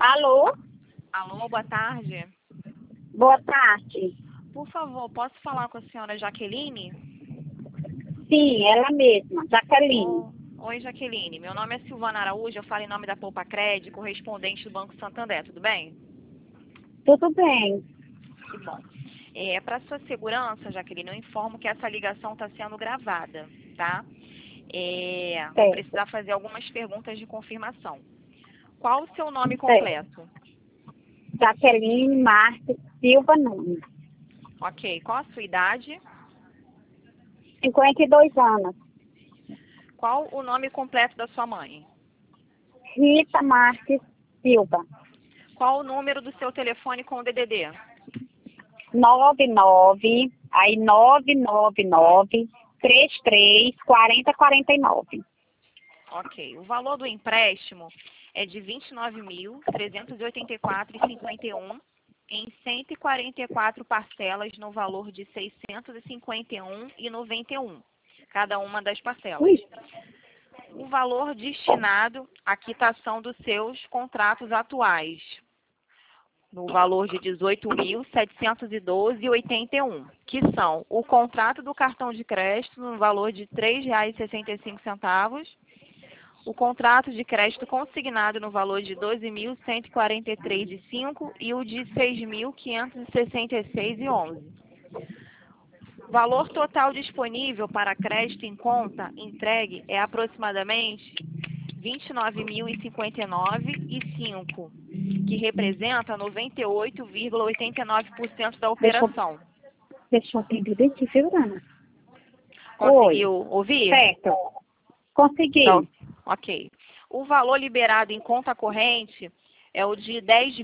Alô? Alô, boa tarde. Boa tarde. Por favor, posso falar com a senhora Jaqueline? Sim, ela mesma, Jaqueline. Oi, Jaqueline. Meu nome é Silvana Araújo, eu falo em nome da Poupa Cred, correspondente do Banco Santander, tudo bem? Tudo bem. Que bom. Para sua segurança, Jaqueline, eu informo que essa ligação está sendo gravada, tá? Vou Certo. precisar fazer algumas perguntas de confirmação. Qual o seu nome Certo. completo? Jaqueline Marques Silva Nunes. Ok. Qual a sua idade? 52 anos. Qual o nome completo da sua mãe? Rita Marques Silva. Qual o número do seu telefone com o DDD? 99, aí 999 33 40 49. Ok. O valor do empréstimo é de R$ 29.384,51 em 144 parcelas no valor de R$ 651,91, cada uma das parcelas. O valor destinado à quitação dos seus contratos atuais, no valor de R$ 18.712,81, que são o contrato do cartão de crédito no valor de R$ 3,65, o contrato de crédito consignado no valor de R$ 12.143,05 e o de R$ 6.566,11. Valor total disponível para crédito em conta entregue é aproximadamente R$ 29.059,05, que representa 98,89% da operação. Deixa eu entender aqui, Silvana. Conseguiu ouvir? Certo. Consegui. Então, ok. O valor liberado em conta corrente é o de R$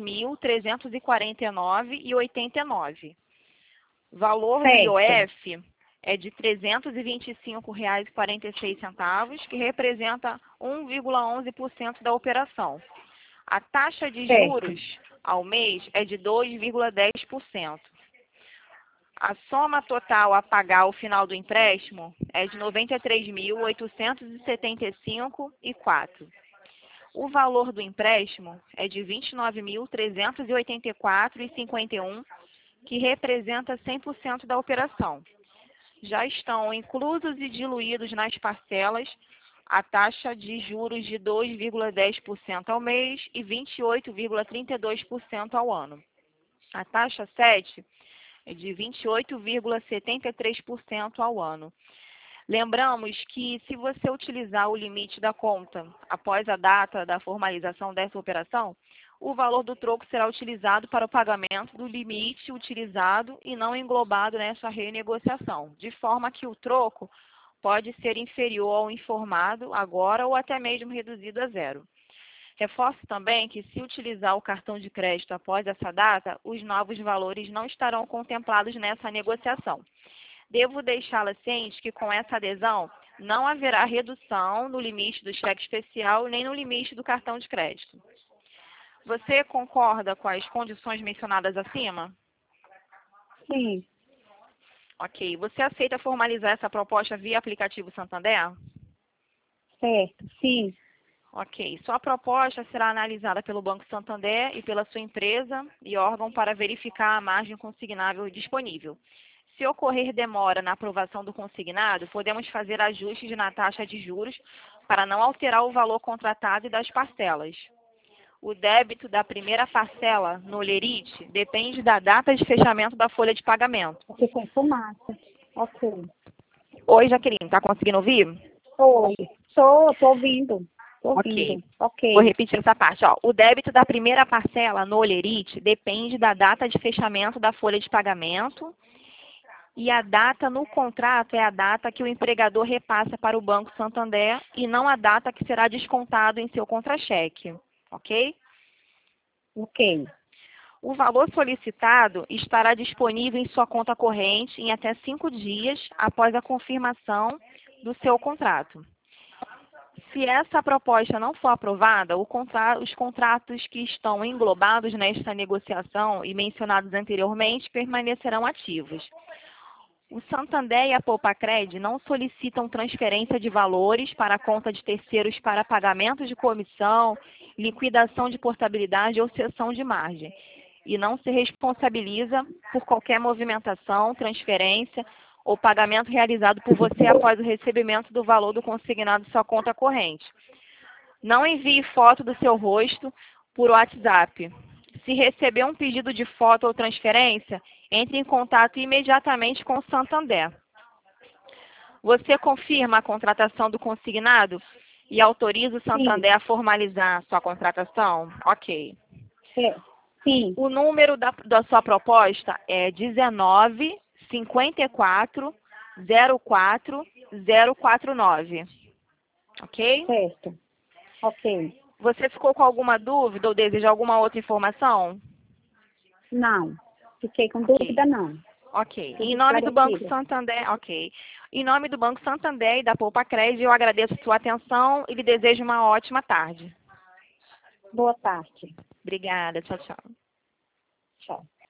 10.349,89. Valor do IOF é de R$ 325,46, que representa 1,11% da operação. A taxa de juros ao mês é de 2,10%. A soma total a pagar ao final do empréstimo é de R$ 93.875,04. O valor do empréstimo é de R$ 29.384,51, que representa 100% da operação. Já estão inclusos e diluídos nas parcelas a taxa de juros de 2,10% ao mês e 28,32% ao ano. A taxa 7 é de 28,73% ao ano. Lembramos que se você utilizar o limite da conta após a data da formalização dessa operação, o valor do troco será utilizado para o pagamento do limite utilizado e não englobado nessa renegociação, de forma que o troco pode ser inferior ao informado agora ou até mesmo reduzido a zero. Reforço também que, se utilizar o cartão de crédito após essa data, os novos valores não estarão contemplados nessa negociação. Devo deixá-la ciente que, com essa adesão, não haverá redução no limite do cheque especial nem no limite do cartão de crédito. Você concorda com as condições mencionadas acima? Sim. Ok. Você aceita formalizar essa proposta via aplicativo Santander? Certo, sim. Ok. Sua proposta será analisada pelo Banco Santander e pela sua empresa e órgão para verificar a margem consignável disponível. Se ocorrer demora na aprovação do consignado, podemos fazer ajustes na taxa de juros para não alterar o valor contratado e das parcelas. O débito da primeira parcela no Lerite depende da data de fechamento da folha de pagamento. Aqui tem fumaça. Ok. Oi, Jaqueline, está conseguindo ouvir? Oi. Tô ouvindo. Ok. Ok. Vou repetir essa parte. Ó. O débito da primeira parcela no Lerite depende da data de fechamento da folha de pagamento e a data no contrato é a data que o empregador repassa para o Banco Santander e não a data que será descontado em seu contra-cheque. Ok? Ok. O valor solicitado estará disponível em sua conta corrente em até 5 dias após a confirmação do seu contrato. Se essa proposta não for aprovada, os contratos que estão englobados nesta negociação e mencionados anteriormente permanecerão ativos. O Santander e a Poupa Cred não solicitam transferência de valores para a conta de terceiros para pagamento de comissão, liquidação de portabilidade ou cessão de margem, e não se responsabiliza por qualquer movimentação, transferência ou pagamento realizado por você após o recebimento do valor do consignado em sua conta corrente. Não envie foto do seu rosto por WhatsApp. Se receber um pedido de foto ou transferência, entre em contato imediatamente com o Santander. Você confirma a contratação do consignado e autoriza o Santander a formalizar sua contratação? Ok. Sim. O número da sua proposta é 19 54 04 049. Ok? Certo. Ok. Você ficou com alguma dúvida ou deseja alguma outra informação? Não. Fiquei com Ok. dúvida, não. Ok. Tudo Em nome do Banco esclarecido. Santander, ok. Em nome do Banco Santander e da Poupa Crédito, eu agradeço sua atenção e lhe desejo uma ótima tarde. Boa tarde. Obrigada. Tchau, tchau. Tchau.